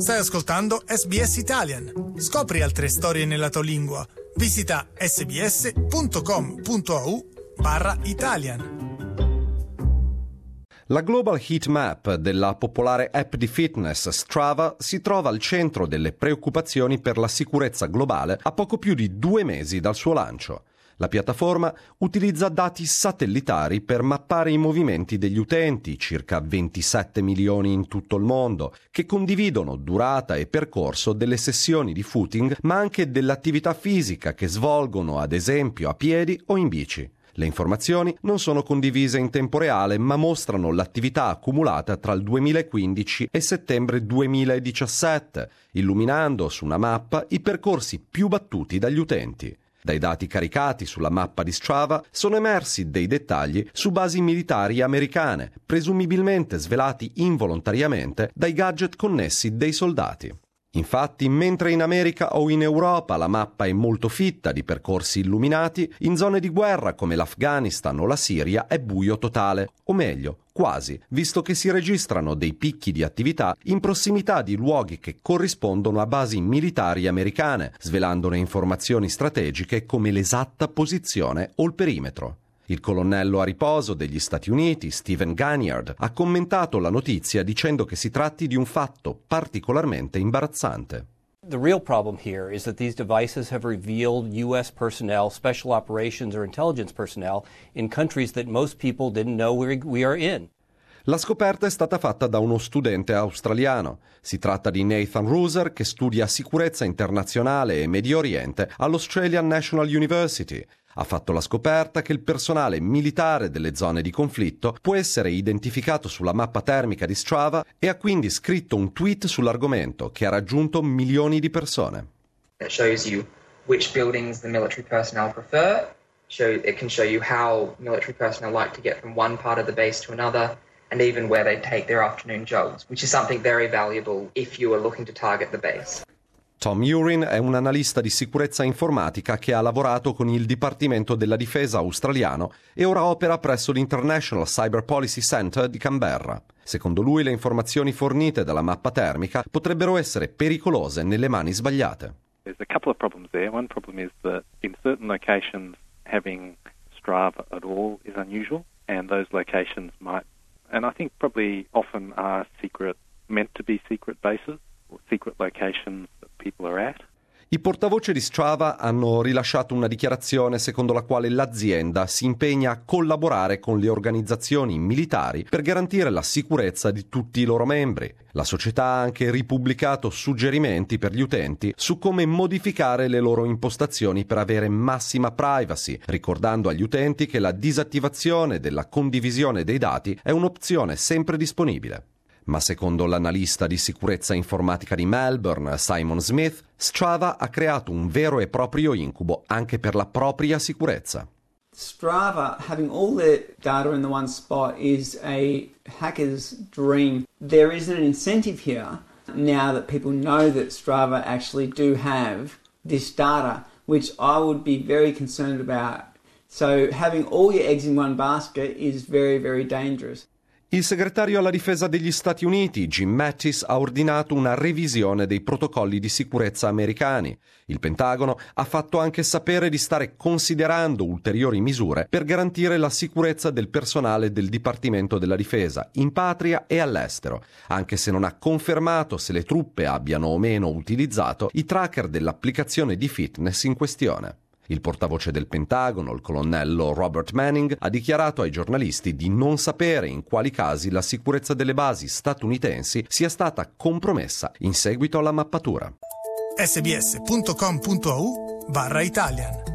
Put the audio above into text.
Stai ascoltando SBS Italian. Scopri altre storie nella tua lingua. Visita sbs.com.au/Italian. La Global Heat Map della popolare app di fitness Strava si trova al centro delle preoccupazioni per la sicurezza globale a poco più di 2 mesi dal suo lancio. La piattaforma utilizza dati satellitari per mappare i movimenti degli utenti, circa 27 milioni in tutto il mondo, che condividono durata e percorso delle sessioni di footing, ma anche dell'attività fisica che svolgono, ad esempio, a piedi o in bici. Le informazioni non sono condivise in tempo reale, ma mostrano l'attività accumulata tra il 2015 e settembre 2017, illuminando su una mappa i percorsi più battuti dagli utenti. Dai dati caricati sulla mappa di Strava sono emersi dei dettagli su basi militari americane, presumibilmente svelati involontariamente dai gadget connessi dei soldati. Infatti, mentre in America o in Europa la mappa è molto fitta di percorsi illuminati, in zone di guerra come l'Afghanistan o la Siria è buio totale, o meglio, quasi, visto che si registrano dei picchi di attività in prossimità di luoghi che corrispondono a basi militari americane, svelandone informazioni strategiche come l'esatta posizione o il perimetro. Il colonnello a riposo degli Stati Uniti, Stephen Ganyard, ha commentato la notizia dicendo che si tratti di un fatto particolarmente imbarazzante. The real problem here is that these devices have revealed U.S. personnel, special operations or intelligence personnel in countries that most people didn't know we are in. La scoperta è stata fatta da uno studente australiano. Si tratta di Nathan Ruser, che studia sicurezza internazionale e Medio Oriente all'Australian National University. Ha fatto la scoperta che il personale militare delle zone di conflitto può essere identificato sulla mappa termica di Strava e ha quindi scritto un tweet sull'argomento che ha raggiunto milioni di persone. It shows you which buildings the military personnel prefer. It can show you how military personnel like to get from one part of the base to another, and even where they take their afternoon jogs, which is something very valuable if you are looking to target the base. Tom Urin è un analista di sicurezza informatica che ha lavorato con il Dipartimento della Difesa australiano e ora opera presso l'International Cyber Policy Center di Canberra. Secondo lui, le informazioni fornite dalla mappa termica potrebbero essere pericolose nelle mani sbagliate. There's a couple of problems there. One problem is that in certain locations having Strava at all is unusual, and those locations might, and I think probably often are secret, meant to be secret bases or secret locations that people are at. I portavoce di Strava hanno rilasciato una dichiarazione secondo la quale l'azienda si impegna a collaborare con le organizzazioni militari per garantire la sicurezza di tutti i loro membri. La società ha anche ripubblicato suggerimenti per gli utenti su come modificare le loro impostazioni per avere massima privacy, ricordando agli utenti che la disattivazione della condivisione dei dati è un'opzione sempre disponibile. Ma secondo l'analista di sicurezza informatica di Melbourne, Simon Smith, Strava ha creato un vero e proprio incubo anche per la propria sicurezza. Strava, having all the data in the one spot, is a hacker's dream. There isn't an incentive here now that people know that Strava actually do have this data, which I would be very concerned about. So having all your eggs in one basket is very, very dangerous. Il segretario alla difesa degli Stati Uniti, Jim Mattis, ha ordinato una revisione dei protocolli di sicurezza americani. Il Pentagono ha fatto anche sapere di stare considerando ulteriori misure per garantire la sicurezza del personale del Dipartimento della Difesa, in patria e all'estero, anche se non ha confermato se le truppe abbiano o meno utilizzato i tracker dell'applicazione di fitness in questione. Il portavoce del Pentagono, il colonnello Robert Manning, ha dichiarato ai giornalisti di non sapere in quali casi la sicurezza delle basi statunitensi sia stata compromessa in seguito alla mappatura. sbs.com.au/Italian